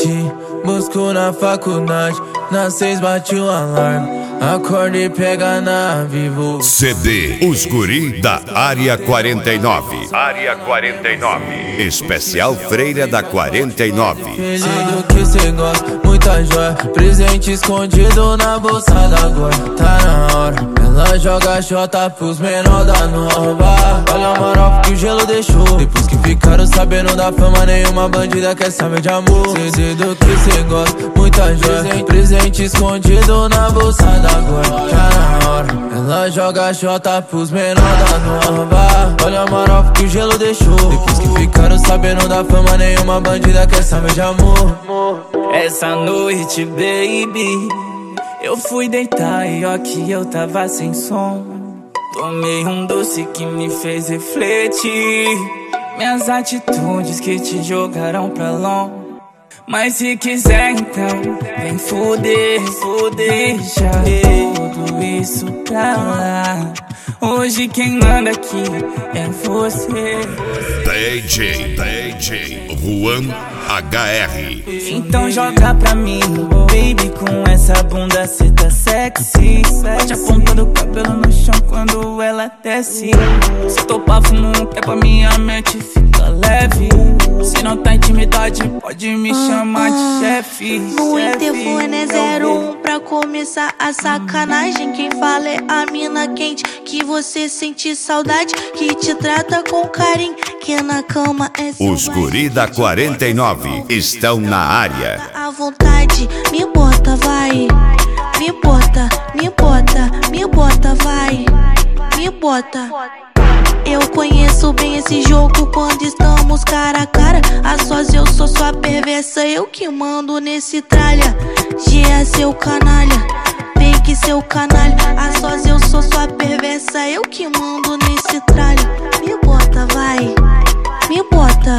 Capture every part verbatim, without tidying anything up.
Te busco na faculdade, na seis bate o alarme. Acorda e pega na Vivo. C D Os Guri da Área quarenta e nove. Área quarenta e nove. Especial Freira da quarenta e nove. Sei do que cê gosta, muita joia. Presente escondido na bolsa da Goi. Tá na hora, ela joga xota pros menor da nova. Olha a marofa que o gelo deixou. Depois que ficaram sabendo da fama, nenhuma bandida quer saber de amor. Sei do que cê gosta, muita joia. Presente escondido na bolsa da Goi. Tá na hora, ela joga xota pros menor da nova. Olha a marofa que o gelo deixou. Depois que ficaram sabendo da fama, nenhuma bandida quer saber de amor. Essa noite, baby, eu fui deitar e ó que eu tava sem som. Tomei um doce que me fez refletir. Minhas atitudes que te jogaram pra longe. Mas se quiser então, vem fuder, fuder. Deixa tudo isso pra lá. Hoje quem manda aqui é você. D J, D J Juan H R. Então joga pra mim, baby, com essa bunda cê tá sexy. Bate a ponta do cabelo no chão quando ela desce. Se topar fumo um pé pra minha mente fica leve. Se não tá intimidade pode me chamar de chefe. No interfone é zero um pra começar a sacanagem. Quem fala é a mina quente que você sente saudade, que te trata com carinho, que na cama é Os Guri da quarenta e nove estão na área. À vontade, me bota, vai. Me bota, me bota, me bota, vai. Me bota. Eu conheço bem esse jogo quando estamos cara a cara. A sós eu sou sua perversa, eu que mando nesse tralha. G é seu canalha, fake seu canalha. A sós eu sou sua perversa, eu que mando nesse tralha. Me bota, vai. Me bota,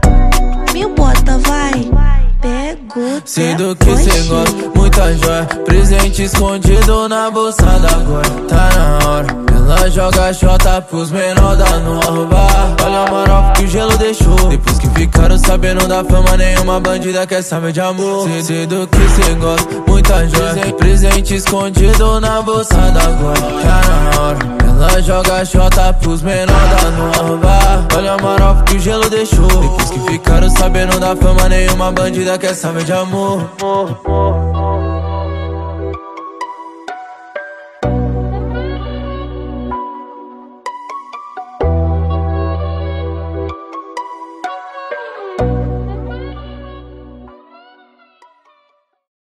me bota, vai. Pegou, sei do que cê gosta, muita joia. Presente escondido na bolsa da Goi. Tá na hora, ela joga xota pros menor da nova. Olha a marofa que o gelo deixou. Depois que ficaram sabendo da fama, nenhuma bandida quer saber de amor. Sei, sei do que cê gosta, muita joia. Presente escondido na bolsa da Goi. Tá na hora, ela joga xota pros menor da nova. Olha a marofa que o gelo deixou. Depois que ficaram sabendo da fama, nenhuma bandida quer saber de amor.